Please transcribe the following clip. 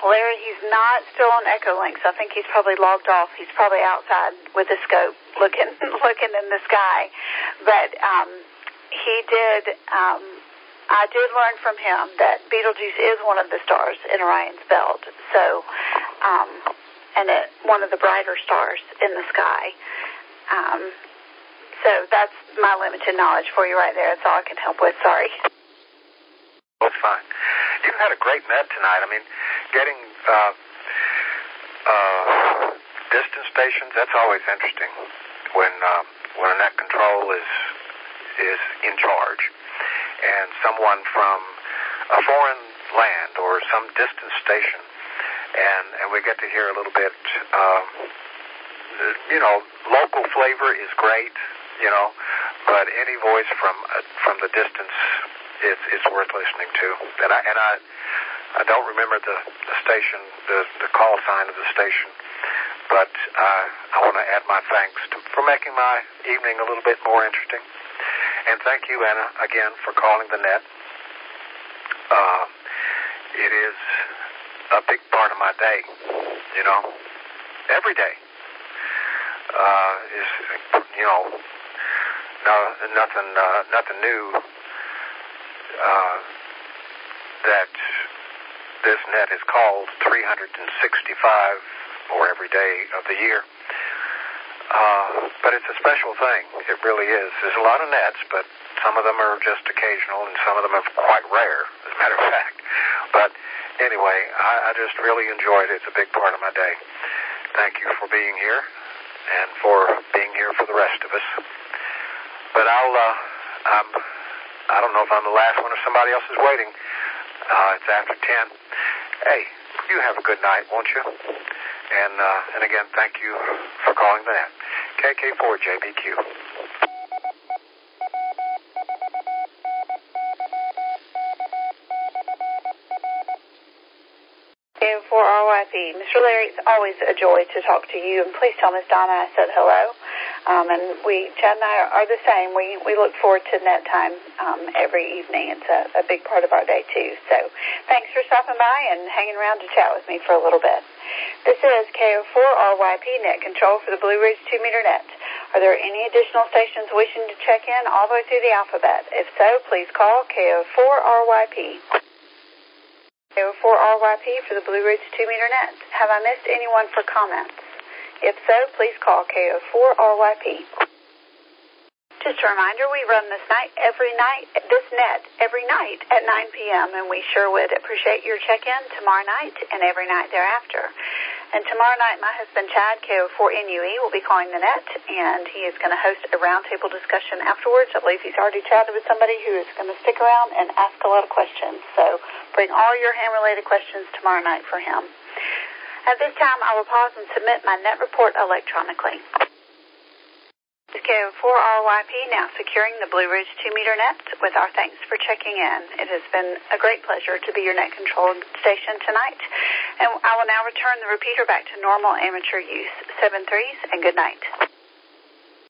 Larry, he's not still on Echolinks. I think he's probably logged off. He's probably outside with a scope looking in the sky. But he did, I did learn from him that Betelgeuse is one of the stars in Orion's belt. So, and one of the brighter stars in the sky. So that's my limited knowledge for you right there. That's all I can help with. Sorry. That's fine. You've had a great net tonight. I mean, getting distance stations, that's always interesting when a net control is in charge and someone from a foreign land or some distance station, and we get to hear a little bit, local flavor is great, but any voice from the distance is worth listening to. And I don't remember the station, the call sign of the station, but I want to add my thanks for making my evening a little bit more interesting. And thank you, Anna, again, for calling the net. It is a big part of my day, every day. Is nothing new that this net is called 365 or every day of the year. But it's a special thing. It really is. There's a lot of nets, but some of them are just occasional and some of them are quite rare, as a matter of fact. But anyway, I just really enjoyed it. It's a big part of my day. Thank you for being here and for being here for the rest of us. But I don't know if I'm the last one or somebody else is waiting. It's after 10. Hey, you have a good night, won't you? And again, thank you for calling the net. KK4JBQ. For RYP, Mr. Larry, it's always a joy to talk to you, and please tell Miss Donna I said hello. And Chad and I are the same. We look forward to net time every evening. It's a big part of our day, too. So thanks for stopping by and hanging around to chat with me for a little bit. This is KO4RYP Net Control for the Blue Ridge 2-meter net. Are there any additional stations wishing to check in all the way through the alphabet? If so, please call KO4RYP. KO4RYP for the Blue Ridge 2-meter net. Have I missed anyone for comments? If so, please call KO4RYP. Just a reminder, we run this net every night at 9 p.m., and we sure would appreciate your check-in tomorrow night and every night thereafter. And tomorrow night, my husband, Chad, KO4NUE, will be calling the net, and he is going to host a roundtable discussion afterwards. I believe he's already chatted with somebody who is going to stick around and ask a lot of questions. So bring all your ham-related questions tomorrow night for him. At this time, I will pause and submit my net report electronically. This is KO4RYP now securing the Blue Ridge 2-meter net with our thanks for checking in. It has been a great pleasure to be your net control station tonight. And I will now return the repeater back to normal amateur use. 7 3s and good night.